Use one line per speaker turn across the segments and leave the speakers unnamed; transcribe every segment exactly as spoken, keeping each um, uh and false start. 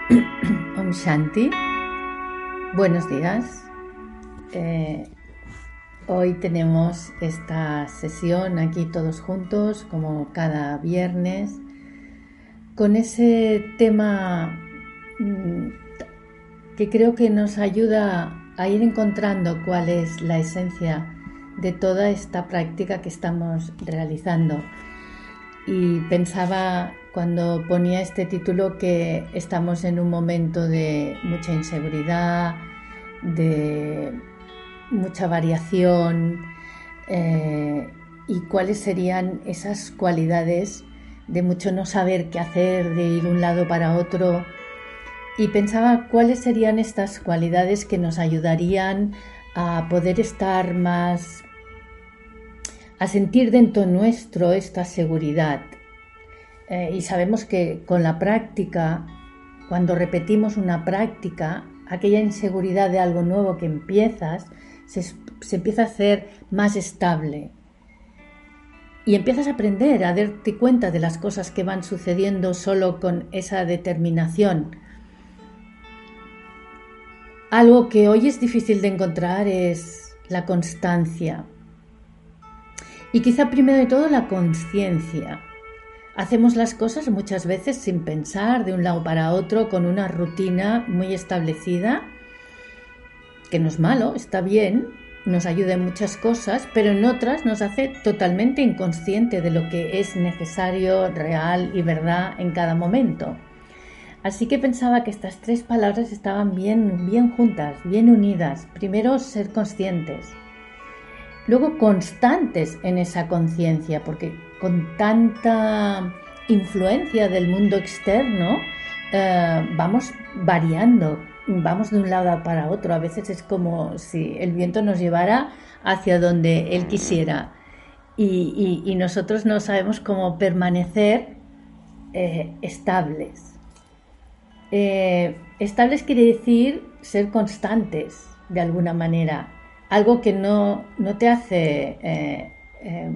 Om Shanti, buenos días. Eh, hoy tenemos esta sesión aquí todos juntos, como cada viernes, con ese tema mmm, que creo que nos ayuda a ir encontrando cuál es la esencia de toda esta práctica que estamos realizando. Y pensaba cuando ponía este título que estamos en un momento de mucha inseguridad, de mucha variación, eh, y cuáles serían esas cualidades de mucho no saber qué hacer, de ir de un lado para otro. Y pensaba cuáles serían estas cualidades que nos ayudarían a poder estar más, a sentir dentro nuestro esta seguridad. Eh, y sabemos que con la práctica, cuando repetimos una práctica, aquella inseguridad de algo nuevo que empiezas, se, se empieza a hacer más estable. Y empiezas a aprender, a darte cuenta de las cosas que van sucediendo solo con esa determinación. Algo que hoy es difícil de encontrar es la constancia. Y quizá primero de todo la conciencia. Hacemos las cosas muchas veces sin pensar, de un lado para otro, con una rutina muy establecida, que no es malo, está bien, nos ayuda en muchas cosas, pero en otras nos hace totalmente inconsciente de lo que es necesario, real y verdad en cada momento. Así que pensaba que estas tres palabras estaban bien, bien juntas, bien unidas. Primero, ser conscientes. Luego, constantes en esa conciencia, porque con tanta influencia del mundo externo eh, vamos variando, vamos de un lado para otro. A veces es como si el viento nos llevara hacia donde él quisiera y, y, y nosotros no sabemos cómo permanecer eh, estables. Eh, estables quiere decir ser constantes de alguna manera. Algo que no, no te hace eh, eh,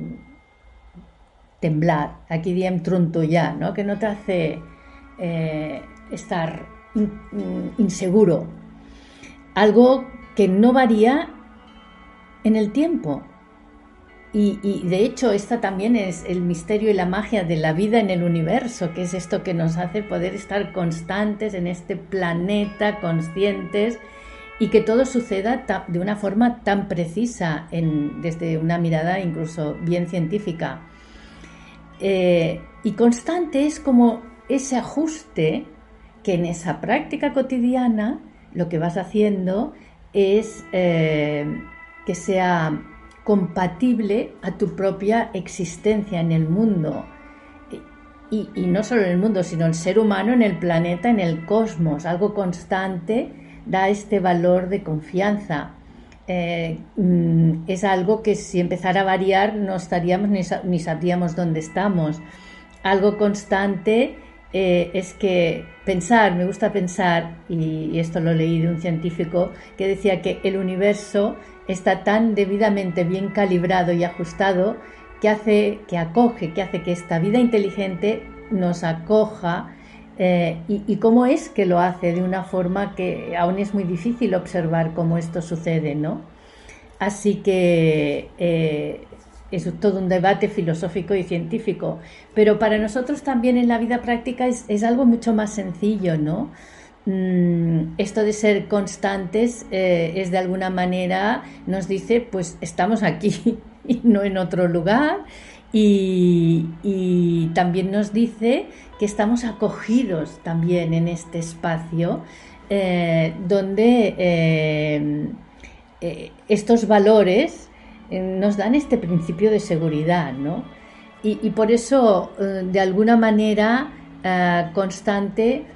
temblar, aquí diem trontollar, ¿no? Que no te hace eh, estar in, in, inseguro. Algo que no varía en el tiempo. Y, y de hecho, esta también es el misterio y la magia de la vida en el universo, que es esto que nos hace poder estar constantes en este planeta, conscientes, y que todo suceda de una forma tan precisa, en, desde una mirada incluso bien científica. Eh, y constante es como ese ajuste que en esa práctica cotidiana lo que vas haciendo es eh, que sea compatible a tu propia existencia en el mundo. Y, y no solo en el mundo, sino el ser humano en el planeta, en el cosmos. Algo constante da este valor de confianza. Eh, es algo que si empezara a variar no estaríamos ni, ni sabríamos dónde estamos. Algo constante eh, es que pensar, me gusta pensar, y, y esto lo leí de un científico que decía que el universo está tan debidamente bien calibrado y ajustado que hace, que acoge, que hace que esta vida inteligente nos acoja. Eh, y, y cómo es que lo hace de una forma que aún es muy difícil observar cómo esto sucede, ¿no? Así que eh, es todo un debate filosófico y científico, pero para nosotros también en la vida práctica es, es algo mucho más sencillo, ¿no? Mm, esto de ser constantes eh, es de alguna manera, nos dice, pues estamos aquí y no en otro lugar. Y, y también nos dice que estamos acogidos también en este espacio eh, donde eh, eh, estos valores eh, nos dan este principio de seguridad, ¿no? Y, y por eso, eh, de alguna manera eh, constante,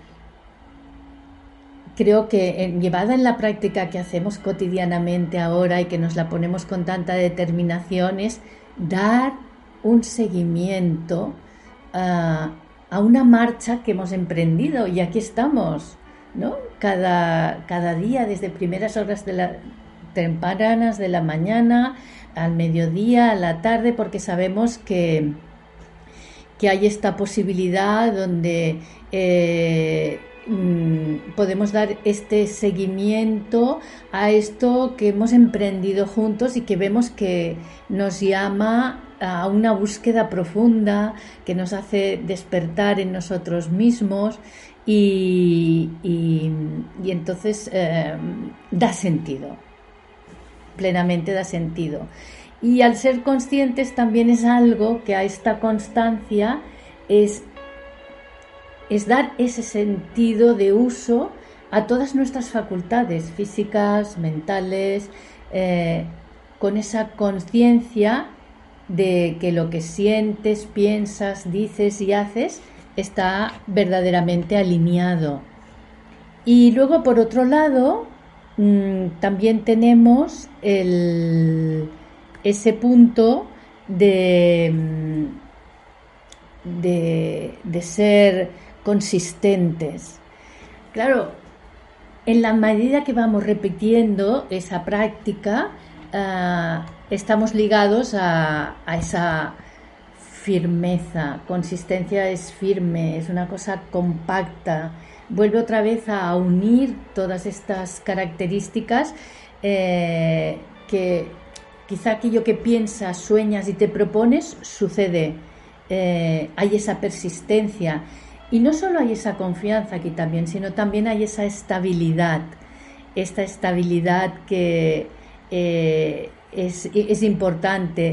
creo que eh, llevada en la práctica que hacemos cotidianamente ahora y que nos la ponemos con tanta determinación, es dar un seguimiento uh, a una marcha que hemos emprendido y aquí estamos, ¿no? Cada, cada día, desde primeras horas de la, tempranas de la mañana, al mediodía, a la tarde, porque sabemos que, que hay esta posibilidad donde eh, mmm, podemos dar este seguimiento a esto que hemos emprendido juntos y que vemos que nos llama a una búsqueda profunda, que nos hace despertar en nosotros mismos y, y, y entonces eh, da sentido, plenamente da sentido. Y al ser conscientes también es algo que a esta constancia es, es dar ese sentido de uso a todas nuestras facultades físicas, mentales, eh, con esa conciencia de que lo que sientes, piensas, dices y haces está verdaderamente alineado. Y luego, por otro lado, mmm, también tenemos el, ese punto de, de, de ser consistentes. Claro, en la medida que vamos repitiendo esa práctica, uh, estamos ligados a, a esa firmeza. Consistencia es firme, es una cosa compacta. Vuelve otra vez a unir todas estas características eh, que quizá aquello que piensas, sueñas y te propones sucede. Eh, hay esa persistencia. Y no solo hay esa confianza aquí también, sino también hay esa estabilidad. Esta estabilidad que eh, es, es importante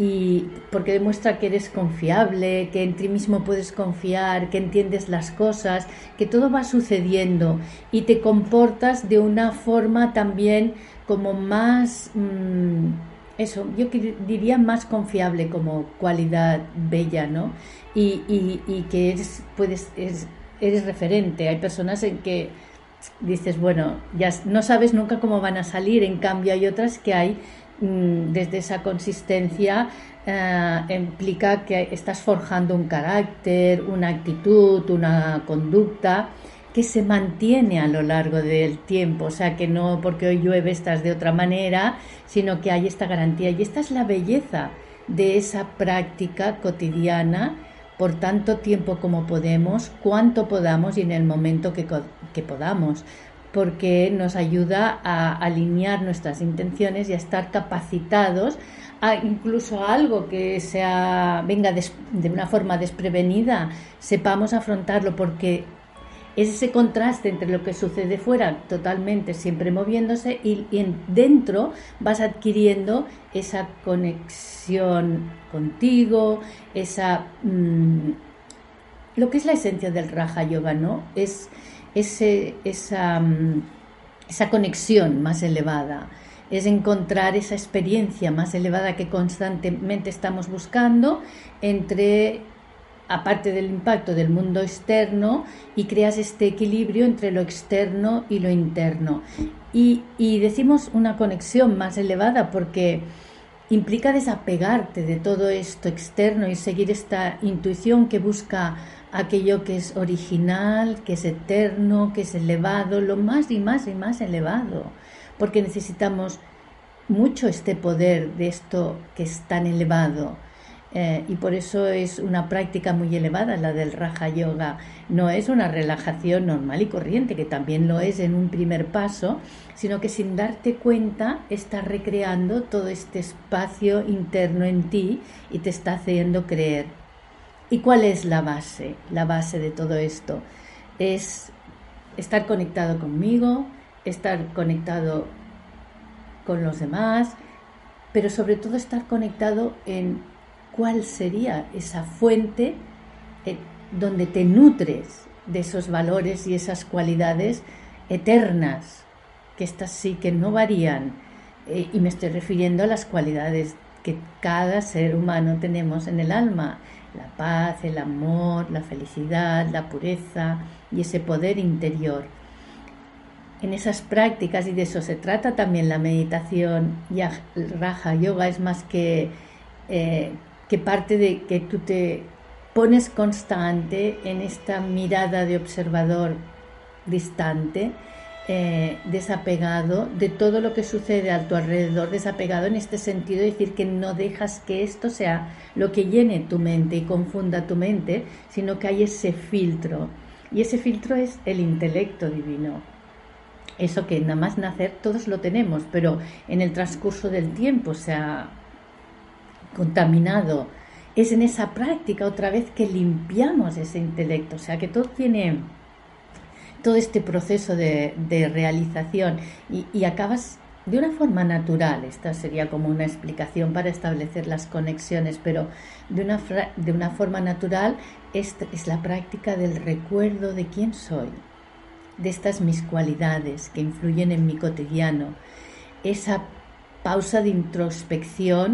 y porque demuestra que eres confiable, que en ti mismo puedes confiar, que entiendes las cosas, que todo va sucediendo y te comportas de una forma también como más, mmm, eso, yo diría más confiable como cualidad bella, ¿no? Y, y, y que eres, puedes, eres, eres referente. Hay personas en que dices, bueno, ya no sabes nunca cómo van a salir, en cambio hay otras que hay mmm, desde esa consistencia eh, implica que estás forjando un carácter, una actitud, una conducta que se mantiene a lo largo del tiempo, o sea que no porque hoy llueve estás de otra manera, sino que hay esta garantía y esta es la belleza de esa práctica cotidiana por tanto tiempo como podemos, cuanto podamos y en el momento que, que podamos, porque nos ayuda a alinear nuestras intenciones y a estar capacitados a incluso a algo que sea, venga des, de una forma desprevenida, sepamos afrontarlo porque es ese contraste entre lo que sucede fuera totalmente siempre moviéndose y, y en, dentro vas adquiriendo esa conexión contigo, esa mmm, lo que es la esencia del Raja Yoga, ¿no? Es ese, esa, mmm, esa conexión más elevada, es encontrar esa experiencia más elevada que constantemente estamos buscando entre aparte del impacto del mundo externo y creas este equilibrio entre lo externo y lo interno. Y, y decimos una conexión más elevada porque implica desapegarte de todo esto externo y seguir esta intuición que busca aquello que es original, que es eterno, que es elevado, lo más y más y más elevado, porque necesitamos mucho este poder de esto que es tan elevado. Eh, y por eso es una práctica muy elevada la del Raja Yoga. No es una relajación normal y corriente, que también lo es en un primer paso, sino que sin darte cuenta estás recreando todo este espacio interno en ti y te está haciendo creer. ¿Y cuál es la base? La base de todo esto es estar conectado conmigo, estar conectado con los demás, pero sobre todo estar conectado en cuál sería esa fuente eh, donde te nutres de esos valores y esas cualidades eternas, que estas sí que no varían, eh, y me estoy refiriendo a las cualidades que cada ser humano tenemos en el alma, la paz, el amor, la felicidad, la pureza y ese poder interior. En esas prácticas, y de eso se trata también la meditación, y el Raja Yoga es más que eh, que parte de que tú te pones constante en esta mirada de observador distante, eh, desapegado de todo lo que sucede a tu alrededor, desapegado en este sentido, de decir que no dejas que esto sea lo que llene tu mente y confunda tu mente, sino que hay ese filtro. Y ese filtro es el intelecto divino. Eso que nada más nacer todos lo tenemos, pero en el transcurso del tiempo se ha contaminado. Es en esa práctica otra vez que limpiamos ese intelecto, o sea que todo tiene todo este proceso de, de realización y, y acabas de una forma natural. Esta sería como una explicación para establecer las conexiones, pero de una, de una forma natural es, es la práctica del recuerdo de quién soy, de estas mis cualidades que influyen en mi cotidiano, esa pausa de introspección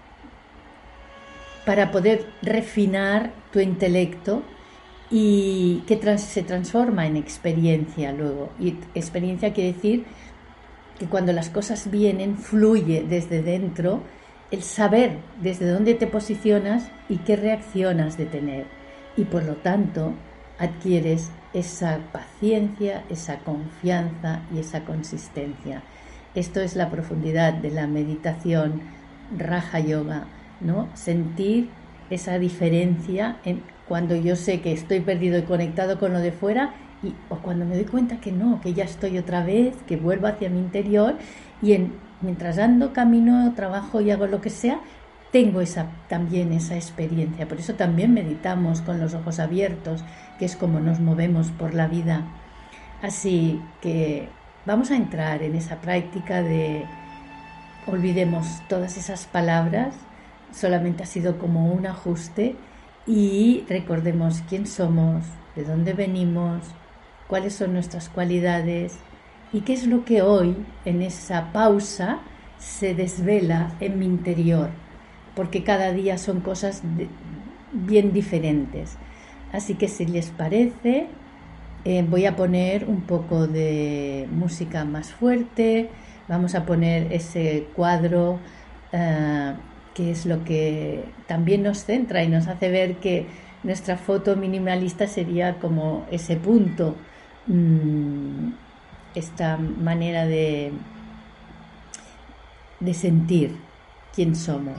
para poder refinar tu intelecto y que trans, se transforma en experiencia luego. Y experiencia quiere decir que cuando las cosas vienen, fluye desde dentro el saber desde dónde te posicionas y qué reaccionas de tener. Y por lo tanto, adquieres esa paciencia, esa confianza y esa consistencia. Esto es la profundidad de la meditación Raja Yoga, ¿no? Sentir esa diferencia en cuando yo sé que estoy perdido y conectado con lo de fuera y, o cuando me doy cuenta que no, que ya estoy otra vez, que vuelvo hacia mi interior y en, mientras ando, camino, trabajo y hago lo que sea, tengo esa, también esa experiencia. Por eso también meditamos con los ojos abiertos, que es como nos movemos por la vida. Así que vamos a entrar en esa práctica de olvidemos todas esas palabras, solamente ha sido como un ajuste y recordemos quién somos, de dónde venimos, cuáles son nuestras cualidades y qué es lo que hoy en esa pausa se desvela en mi interior, porque cada día son cosas de, bien diferentes. Así que si les parece, eh, voy a poner un poco de música más fuerte, vamos a poner ese cuadro uh, que es lo que también nos centra y nos hace ver que nuestra foto minimalista sería como ese punto, mmm, esta manera de, de sentir quién somos.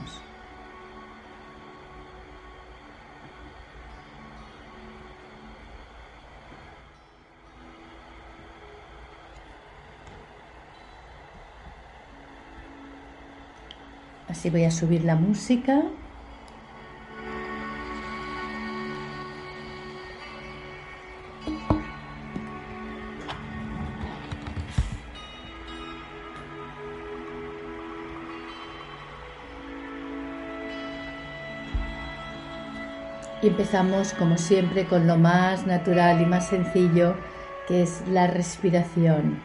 Así voy a subir la música. Y empezamos como siempre con lo más natural y más sencillo, que es la respiración.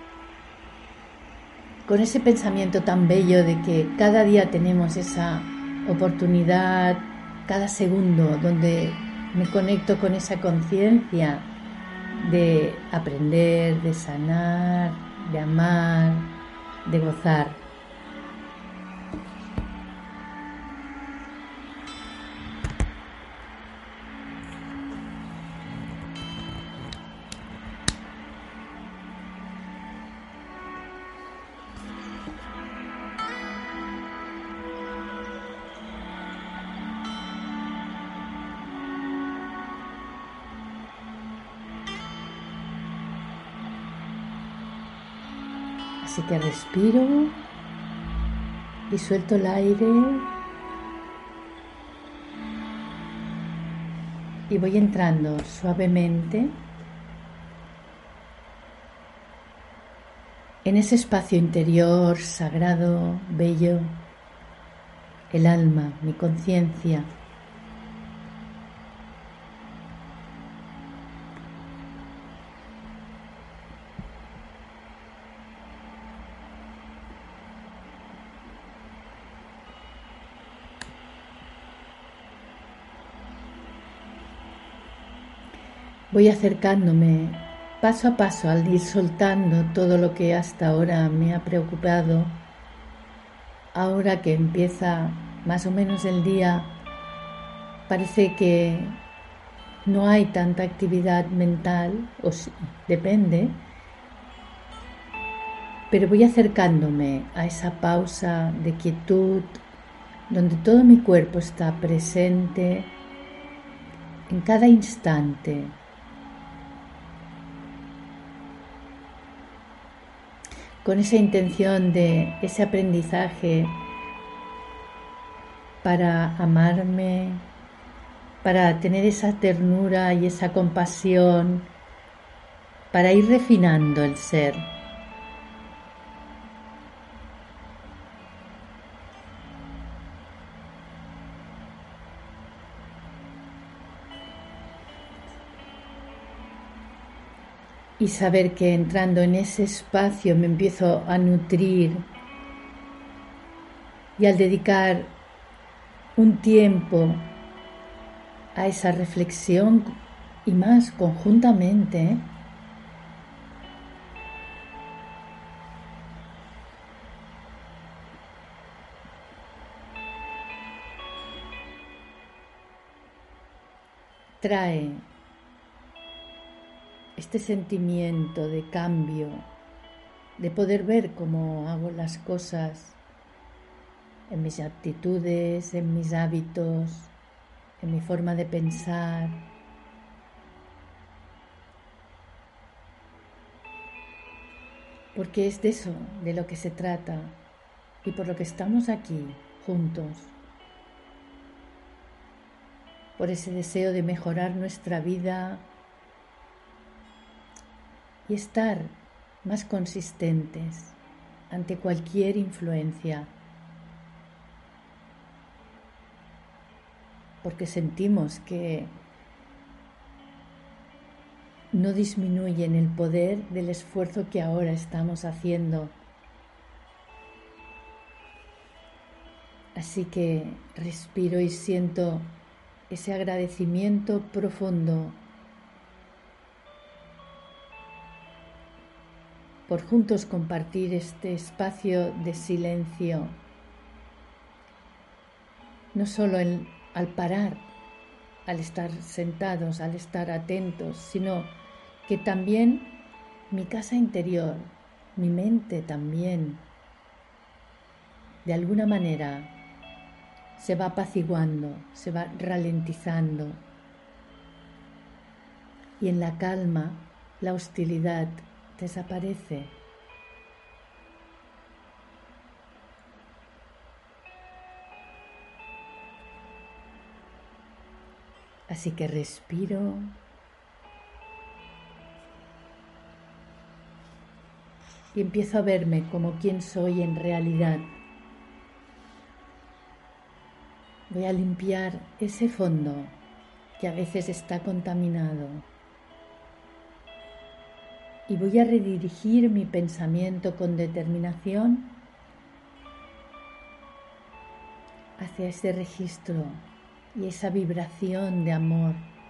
Con ese pensamiento tan bello de que cada día tenemos esa oportunidad, cada segundo, donde me conecto con esa conciencia de aprender, de sanar, de amar, de gozar. Así que respiro y suelto el aire y voy entrando suavemente en ese espacio interior sagrado, bello, el alma, mi conciencia. Voy acercándome paso a paso al ir soltando todo lo que hasta ahora me ha preocupado. Ahora que empieza más o menos el día, parece que no hay tanta actividad mental, o sí, depende, pero voy acercándome a esa pausa de quietud, donde todo mi cuerpo está presente en cada instante. con esa intención de ese aprendizaje para amarme, para tener esa ternura y esa compasión, para ir refinando el ser. Y saber que entrando en ese espacio me empiezo a nutrir y al dedicar un tiempo a esa reflexión y más conjuntamente, trae este sentimiento de cambio, de poder ver cómo hago las cosas en mis actitudes, en mis hábitos, en mi forma de pensar. Porque es de eso de lo que se trata y por lo que estamos aquí juntos. Por ese deseo de mejorar nuestra vida y estar más consistentes ante cualquier influencia. Porque sentimos que no disminuyen el poder del esfuerzo que ahora estamos haciendo. Así que respiro y siento ese agradecimiento profundo por juntos compartir este espacio de silencio, no solo el, al parar, al estar sentados, al estar atentos, sino que también mi casa interior, mi mente también, de alguna manera se va apaciguando, se va ralentizando. Y en la calma, la hostilidad desaparece. Así que respiro y empiezo a verme como quien soy en realidad. Voy a limpiar ese fondo que a veces está contaminado y voy a redirigir mi pensamiento con determinación hacia ese registro y esa vibración de amor,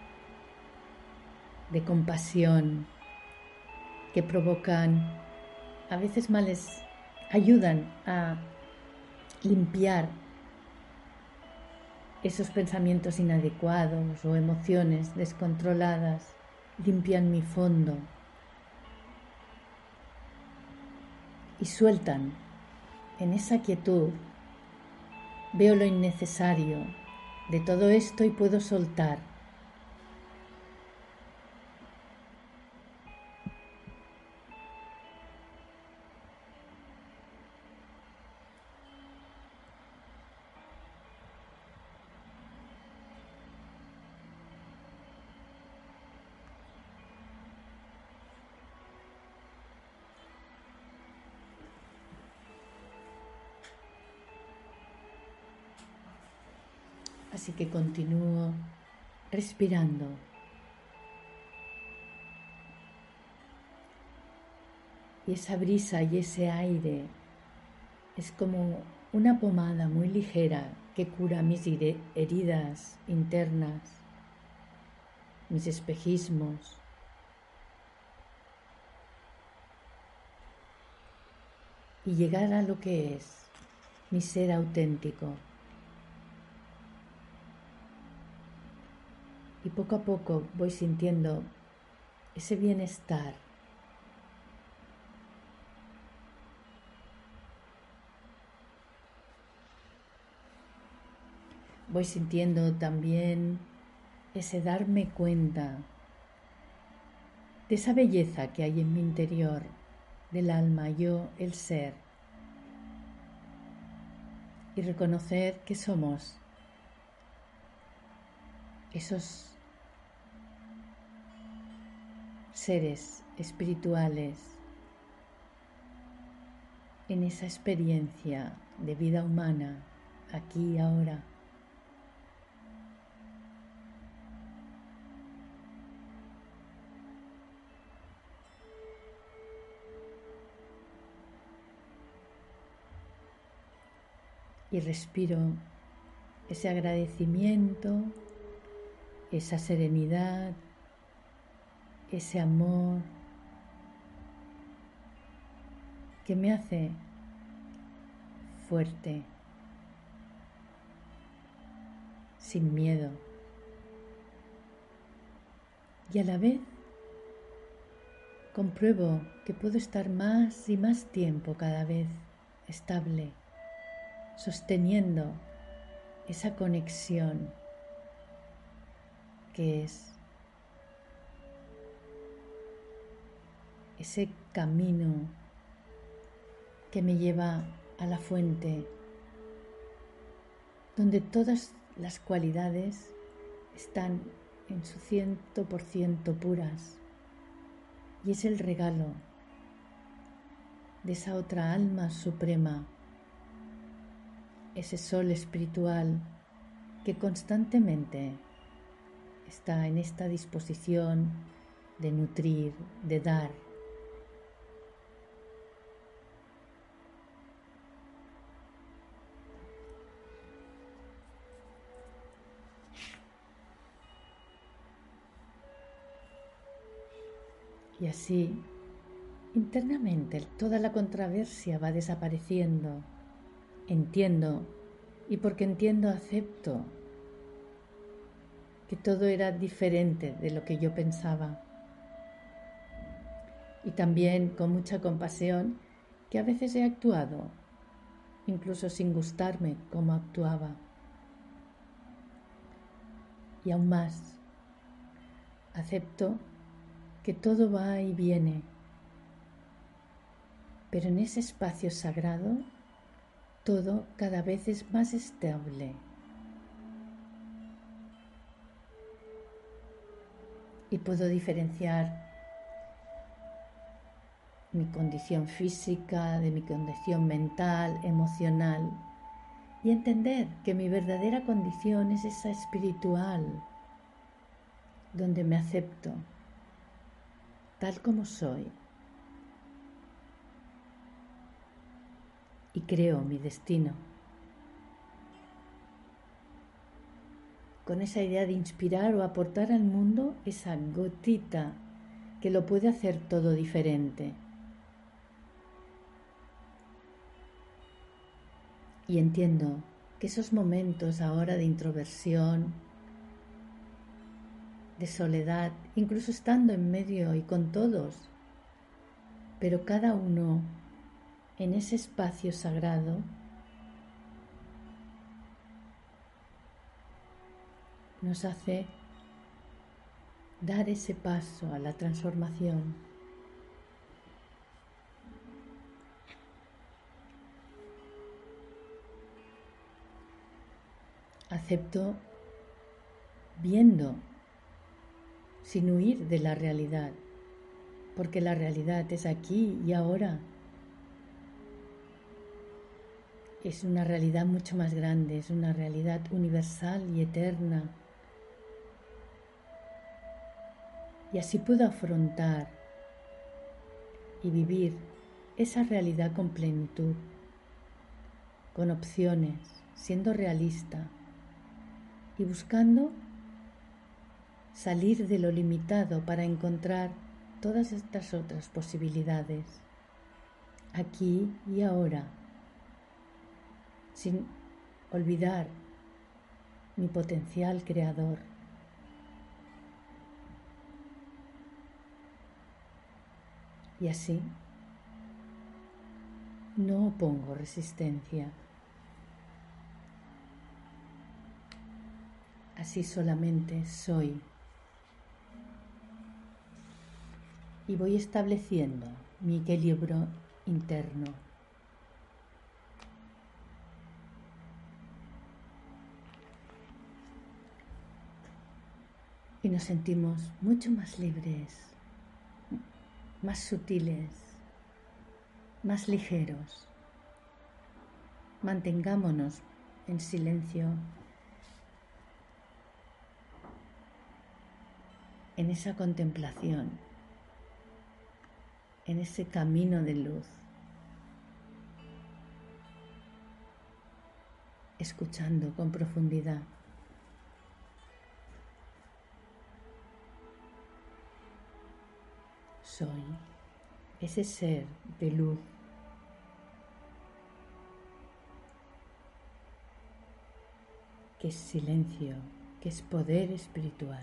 de compasión que provocan, a veces males, ayudan a limpiar esos pensamientos inadecuados o emociones descontroladas, limpian mi fondo y sueltan en esa quietud. Veo lo innecesario de todo esto y puedo soltar. Así que continúo respirando. Y esa brisa y ese aire es como una pomada muy ligera que cura mis heridas internas, mis espejismos. Y llegar a lo que es mi ser auténtico. Y poco a poco voy sintiendo ese bienestar. Voy sintiendo también ese darme cuenta de esa belleza que hay en mi interior, del alma, yo, el ser, y reconocer que somos esos seres espirituales en esa experiencia de vida humana, aquí y ahora. Y respiro ese agradecimiento, esa serenidad, ese amor que me hace fuerte, sin miedo, y a la vez compruebo que puedo estar más y más tiempo cada vez estable, sosteniendo esa conexión que es ese camino que me lleva a la fuente, donde todas las cualidades están en su ciento por ciento puras, y es el regalo de esa otra alma suprema, ese sol espiritual que constantemente está en esta disposición de nutrir, de dar. Y así, internamente, toda la controversia va desapareciendo. Entiendo, y porque entiendo, acepto que todo era diferente de lo que yo pensaba. Y también con mucha compasión que a veces he actuado, incluso sin gustarme cómo actuaba. Y aún más, acepto que todo va y viene, pero en ese espacio sagrado todo cada vez es más estable. Y puedo diferenciar mi condición física de mi condición mental, emocional, y entender que mi verdadera condición es esa espiritual, donde me acepto tal como soy y creo mi destino, con esa idea de inspirar o aportar al mundo esa gotita que lo puede hacer todo diferente. Y entiendo que esos momentos ahora de introversión, de soledad, incluso estando en medio y con todos, pero cada uno en ese espacio sagrado, nos hace dar ese paso a la transformación. Acepto viendo, sin huir de la realidad, porque la realidad es aquí y ahora. Es una realidad mucho más grande, es una realidad universal y eterna. Y así puedo afrontar y vivir esa realidad con plenitud, con opciones, siendo realista y buscando salir de lo limitado para encontrar todas estas otras posibilidades, aquí y ahora, sin olvidar mi potencial creador. Y así no opongo resistencia. Así solamente soy. Y voy estableciendo mi equilibrio interno. Y nos sentimos mucho más libres, más sutiles, más ligeros. Mantengámonos en silencio, en esa contemplación, en ese camino de luz, escuchando con profundidad. Soy ese ser de luz que es silencio, que es poder espiritual.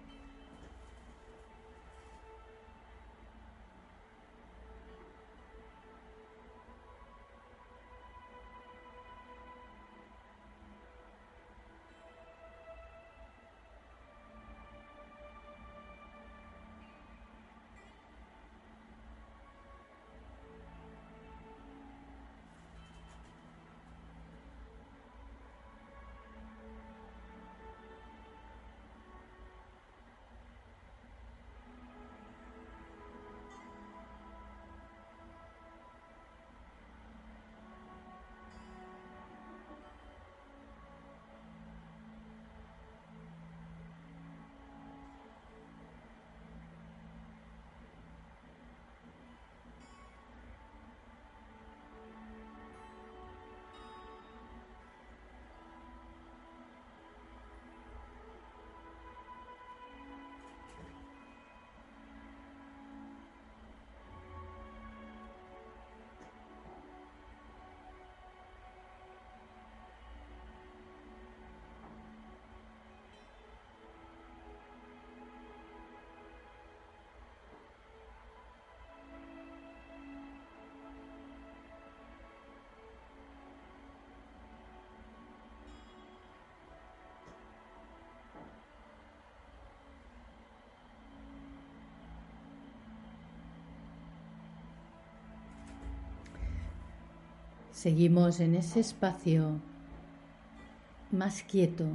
Seguimos en ese espacio más quieto,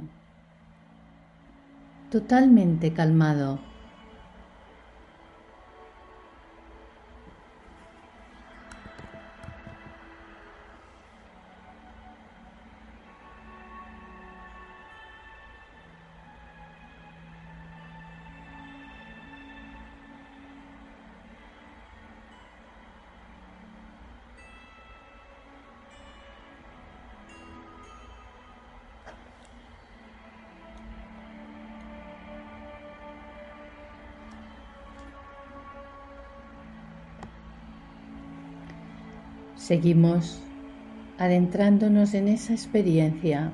totalmente calmado. Seguimos adentrándonos en esa experiencia.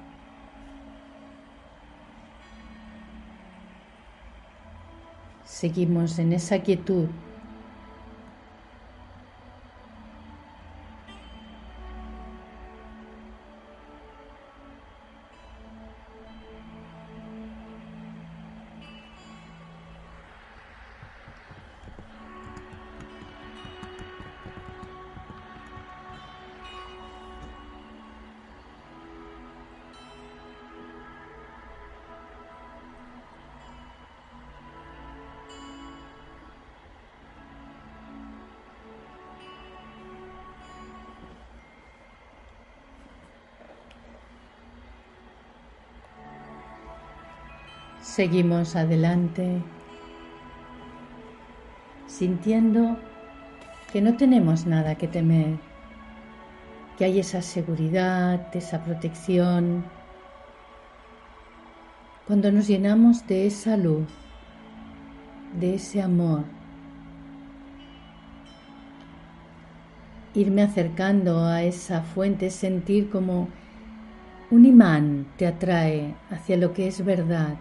Seguimos en esa quietud. Seguimos adelante, sintiendo que no tenemos nada que temer, que hay esa seguridad, esa protección. Cuando nos llenamos de esa luz, de ese amor, irme acercando a esa fuente, sentir como un imán te atrae hacia lo que es verdad,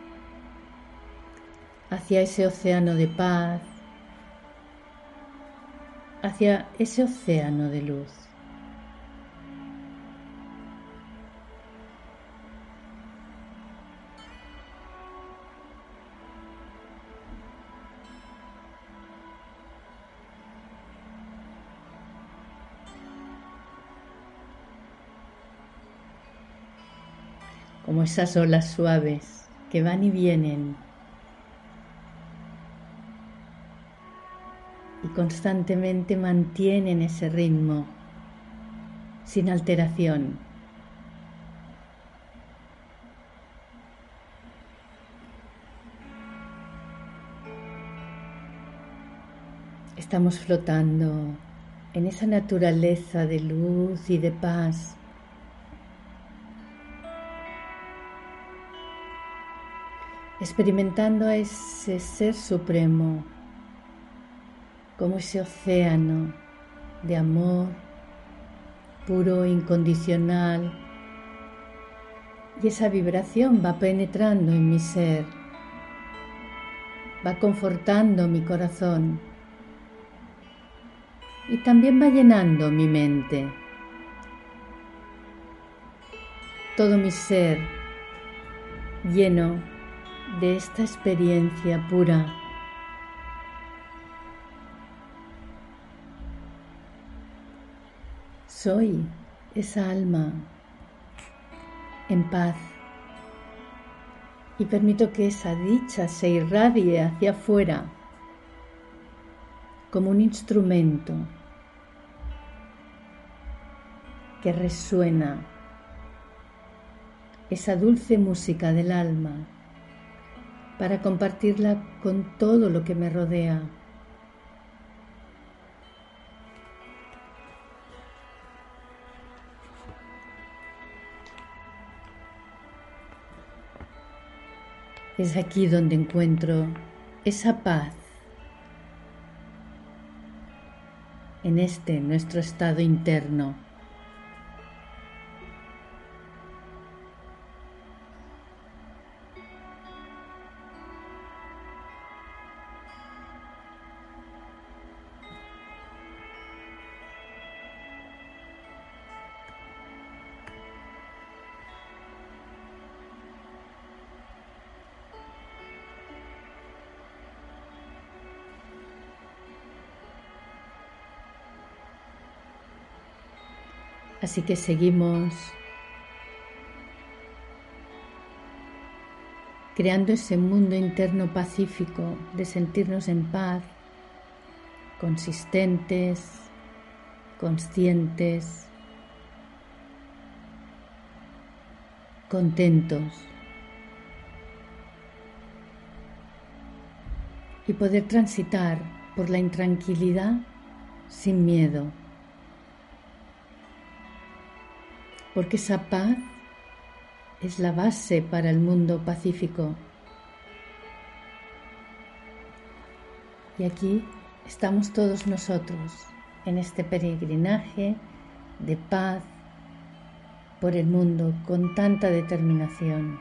hacia ese océano de paz, hacia ese océano de luz. como esas olas suaves que van y vienen y constantemente mantienen ese ritmo sin alteración. Estamos flotando en esa naturaleza de luz y de paz. Experimentando a ese ser supremo como ese océano de amor puro, incondicional, y esa vibración va penetrando en mi ser, va confortando mi corazón y también va llenando mi mente. Todo mi ser lleno de esta experiencia pura. Soy esa alma en paz y permito que esa dicha se irradie hacia afuera como un instrumento que resuena esa dulce música del alma para compartirla con todo lo que me rodea. Es aquí donde encuentro esa paz en este nuestro estado interno. Así que seguimos creando ese mundo interno pacífico de sentirnos en paz, consistentes, conscientes, contentos, y poder transitar por la intranquilidad sin miedo. Porque esa paz es la base para el mundo pacífico. Y aquí estamos todos nosotros en este peregrinaje de paz por el mundo con tanta determinación.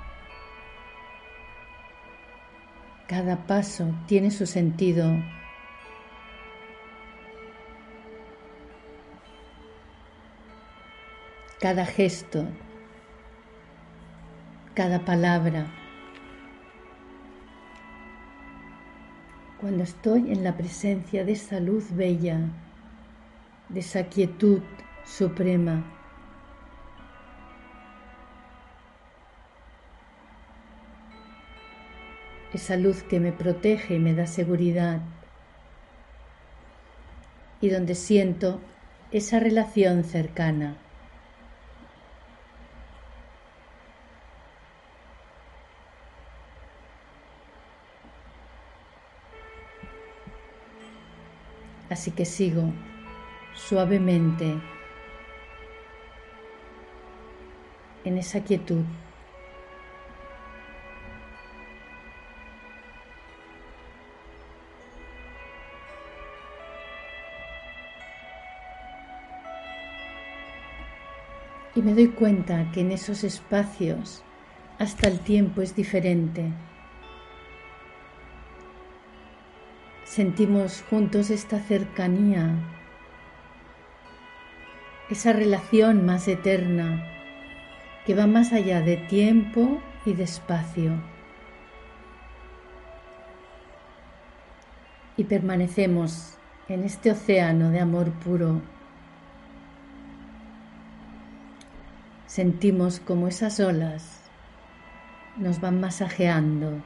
Cada paso tiene su sentido. Cada gesto, cada palabra. Cuando estoy en la presencia de esa luz bella, de esa quietud suprema, esa luz que me protege y me da seguridad, y donde siento esa relación cercana. Así que sigo suavemente en esa quietud. Y me doy cuenta que en esos espacios hasta el tiempo es diferente. Sentimos juntos esta cercanía, esa relación más eterna que va más allá de tiempo y de espacio. Y permanecemos en este océano de amor puro. Sentimos como esas olas nos van masajeando.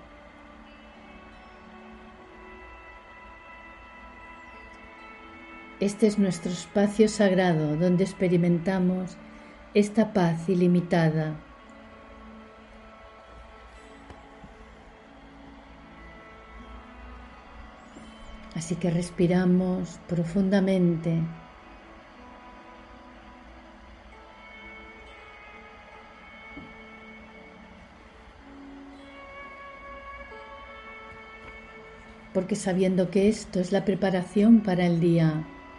Este es nuestro espacio sagrado donde experimentamos esta paz ilimitada. Así que respiramos profundamente. Porque sabiendo que esto es la preparación para el día.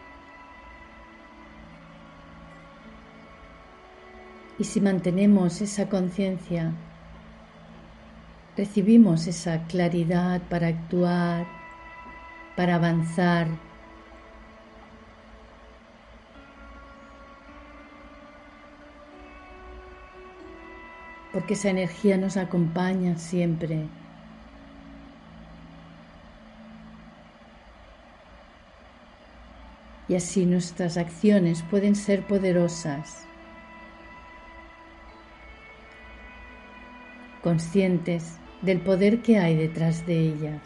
Y si mantenemos esa conciencia, recibimos esa claridad para actuar, para avanzar. Porque esa energía nos acompaña siempre. Y así nuestras acciones pueden ser poderosas, conscientes del poder que hay detrás de ellas.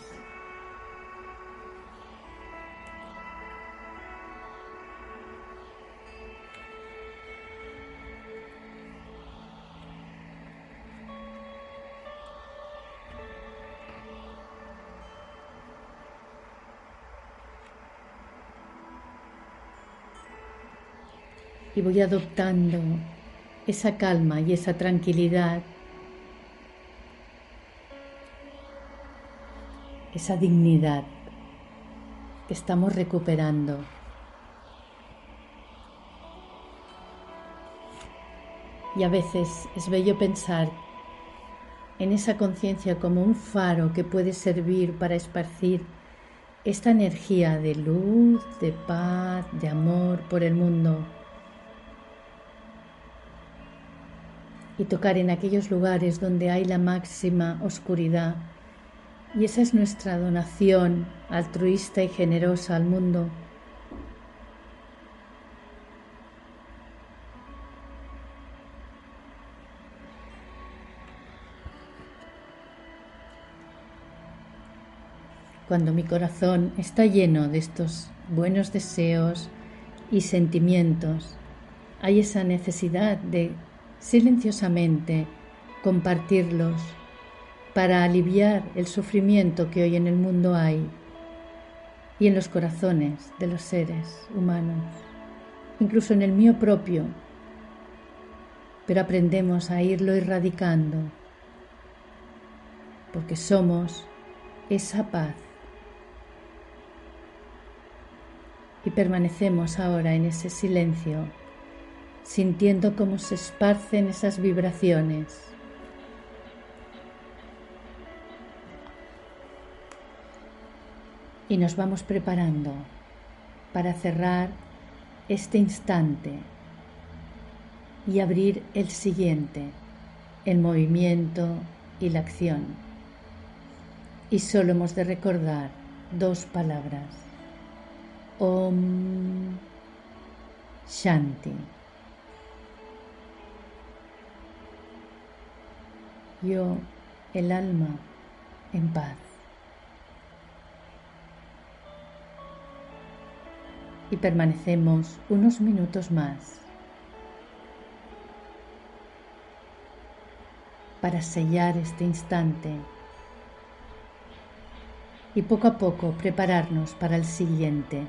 Y voy adoptando esa calma y esa tranquilidad, esa dignidad que estamos recuperando. Y a veces es bello pensar en esa conciencia como un faro que puede servir para esparcir esta energía de luz, de paz, de amor por el mundo. Y tocar en aquellos lugares donde hay la máxima oscuridad. Y esa es nuestra donación altruista y generosa al mundo. Cuando mi corazón está lleno de estos buenos deseos y sentimientos, hay esa necesidad de silenciosamente compartirlos para aliviar el sufrimiento que hoy en el mundo hay y en los corazones de los seres humanos, incluso en el mío propio, pero aprendemos a irlo erradicando porque somos esa paz y permanecemos ahora en ese silencio, sintiendo cómo se esparcen esas vibraciones. Y nos vamos preparando para cerrar este instante y abrir el siguiente, el movimiento y la acción. Y solo hemos de recordar dos palabras: Om Shanti. Yo, el alma, en paz. Y permanecemos unos minutos más para sellar este instante y poco a poco prepararnos para el siguiente.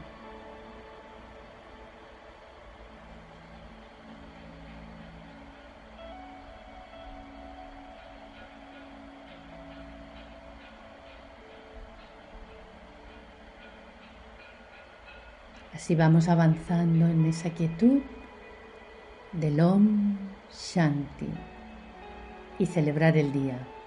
Así vamos avanzando en esa quietud del Om Shanti y celebrar el día.